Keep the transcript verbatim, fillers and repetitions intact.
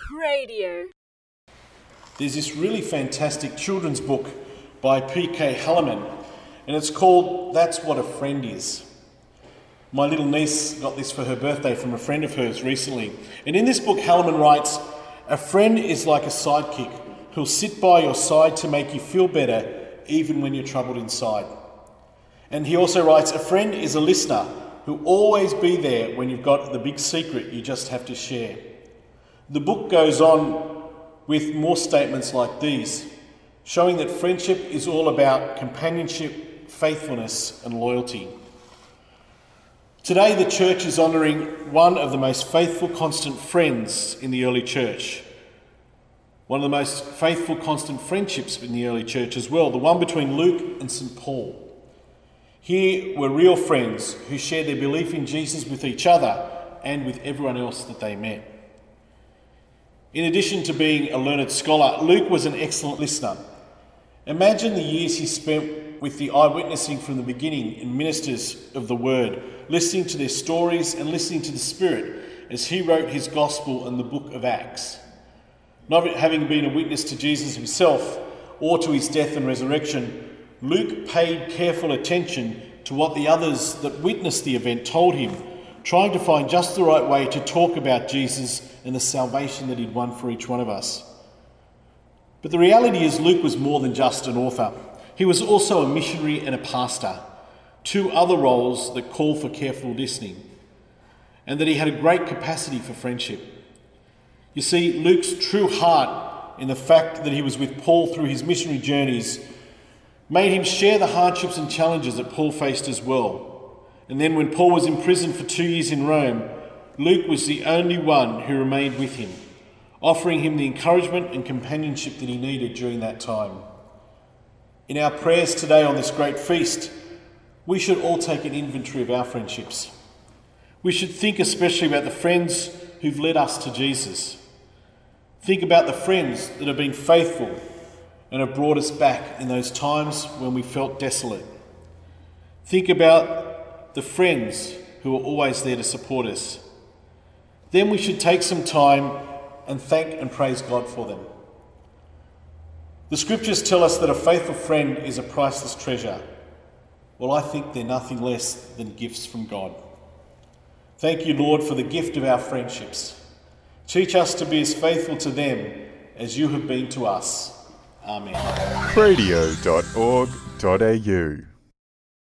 Radio. There's this really fantastic children's book by P K Halleman, and it's called That's What a Friend Is. My little niece got this for her birthday from a friend of hers recently. And in this book, Halleman writes, "A friend is like a sidekick who'll sit by your side to make you feel better even when you're troubled inside." And he also writes, "A friend is a listener who'll always be there when you've got the big secret you just have to share." The book goes on with more statements like these, showing that friendship is all about companionship, faithfulness and loyalty. Today the church is honouring one of the most faithful constant friends in the early church. One of the most faithful constant friendships in the early church as well, the one between Luke and Saint Paul. Here were real friends who shared their belief in Jesus with each other and with everyone else that they met. In addition to being a learned scholar, Luke was an excellent listener. Imagine the years he spent with the eyewitnessing from the beginning and ministers of the word, listening to their stories and listening to the Spirit as he wrote his gospel and the book of Acts. Not having been a witness to Jesus himself or to his death and resurrection, Luke paid careful attention to what the others that witnessed the event told him, trying to find just the right way to talk about Jesus and the salvation that he'd won for each one of us. But the reality is Luke was more than just an author. He was also a missionary and a pastor, two other roles that call for careful listening, and that he had a great capacity for friendship. You see, Luke's true heart in the fact that he was with Paul through his missionary journeys made him share the hardships and challenges that Paul faced as well. And then when Paul was imprisoned for two years in Rome, Luke was the only one who remained with him, offering him the encouragement and companionship that he needed during that time. In our prayers today on this great feast, we should all take an inventory of our friendships. We should think especially about the friends who've led us to Jesus. Think about the friends that have been faithful and have brought us back in those times when we felt desolate. Think about the friends who are always there to support us. Then we should take some time and thank and praise God for them. The scriptures tell us that a faithful friend is a priceless treasure. Well, I think they're nothing less than gifts from God. Thank you, Lord, for the gift of our friendships. Teach us to be as faithful to them as you have been to us. Amen. radio dot org dot a u